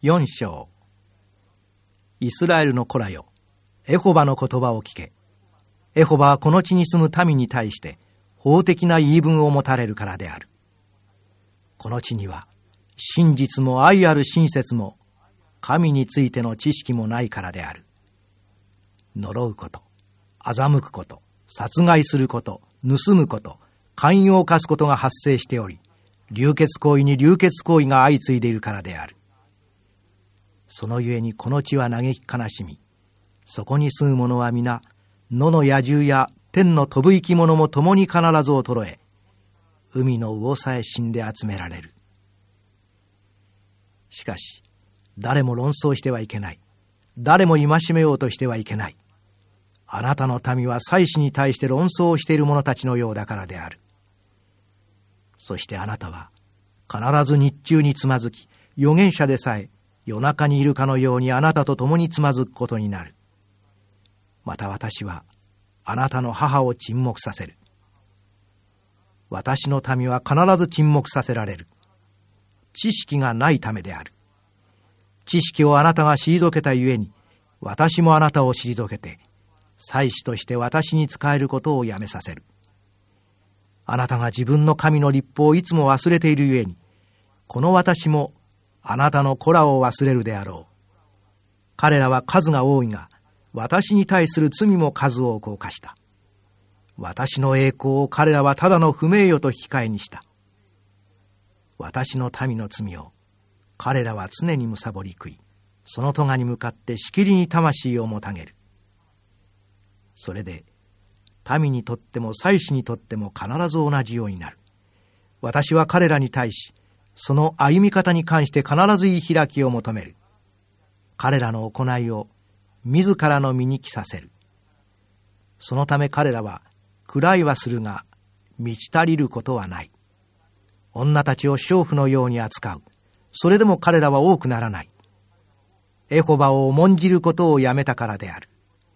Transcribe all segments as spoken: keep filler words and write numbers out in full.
よん章。イスラエルの子らよ、エホバの言葉を聞け。エホバはこの地に住む民に対して法的な言い分を持たれるからである。この地には真実も愛ある親切も神についての知識もないからである。呪うこと、欺くこと、殺害すること、盗むこと、姦淫を犯すことが発生しており、流血行為に流血行為が相次いでいるからである。そのゆえにこの地は嘆き悲しみ、そこに住む者は皆、野の野獣や天の飛ぶ生き物も共に必ず衰え、海の魚さえ死んで集められる。しかし、誰も論争してはいけない。誰も戒めようとしてはいけない。あなたの民は祭司に対して論争をしている者たちのようだからである。そしてあなたは必ず日中につまずき、預言者でさえ夜中にいるかのようにあなたと共につまずくことになる。また私はあなたの母を沈黙させる。私の民は必ず沈黙させられる。知識がないためである。知識をあなたが退けたゆえに、私もあなたを退けて、祭司として私に仕えることをやめさせる。あなたが自分の神の律法をいつも忘れているゆえに、この私もあなたの子らを忘れるであろう。彼らは数が多いが、私に対する罪も数多く犯した。私の栄光を彼らはただの不名誉と引き換えにした。私の民の罪を彼らは常に貪り食い、その咎に向かってしきりに魂をもたげる。それで民にとっても祭司にとっても必ず同じようになる。私は彼らに対し、その歩み方に関して必ず言い開きを求める。彼らの行いを自らの身に着させる。そのため彼らは喰らいはするが満ち足りることはない。女たちを娼婦のように扱う。それでも彼らは多くならない。エホバを重んじることをやめたからである。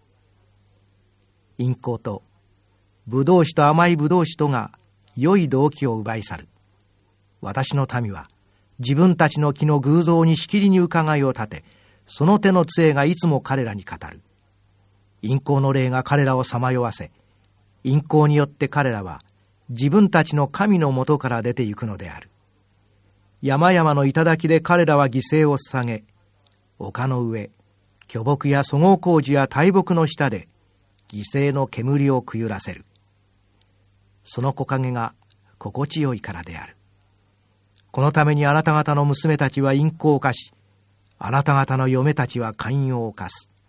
淫行とブドウ酒と甘いブドウ酒とが良い動機を奪い去る。私の民は自分たちの木の偶像にしきりに伺いを立て、その手の杖がいつも彼らに語る。淫行の霊が彼らをさまよわせ、淫行によって彼らは自分たちの神のもとから出て行くのである。山々の頂で彼らは犠牲を捧げ、丘の上、巨木や粗合工事や大木の下で犠牲の煙をくゆらせる。その木陰が心地よいからである。このためにあなた方の娘たちは淫行を犯し、あなた方の嫁たちは姦淫を犯す。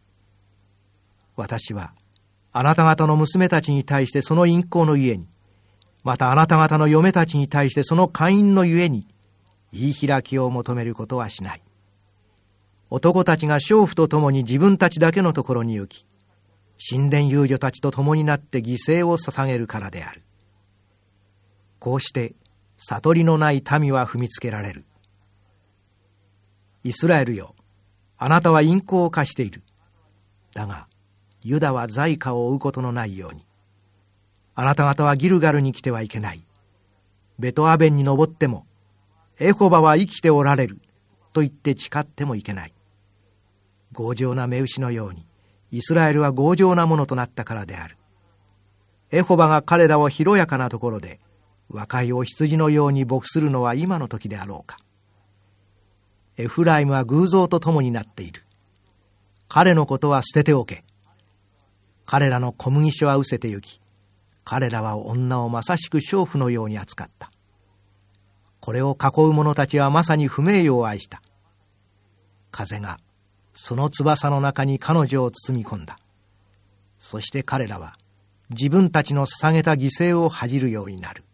私はあなた方の娘たちに対してその淫行のゆえに、またあなた方の嫁たちに対してその姦淫のゆえに、言い開きを求めることはしない。男たちが娼婦と共に自分たちだけのところに行き、神殿遊女たちと共になって犠牲を捧げるからである。こうして悟りのない民は踏みつけられる。イスラエルよ、あなたは淫行を犯している。だがユダは罪過を負うことのないように。あなた方はギルガルに来てはいけない。ベトアベンに登っても、エホバは生きておられると言って誓ってもいけない。強情な雌牛のようにイスラエルは強情なものとなったからである。エホバが彼らを広やかなところで若いお羊のように牧するのは今の時であろうか。エフライムは偶像と共になっている。彼のことは捨てておけ。彼らの小麦酒は失せてゆき、彼らは女をまさしく娼婦のように扱った。これを囲う者たちはまさに不名誉を愛した。風がその翼の中に彼女を包み込んだ。そして彼らは自分たちの捧げた犠牲を恥じるようになる。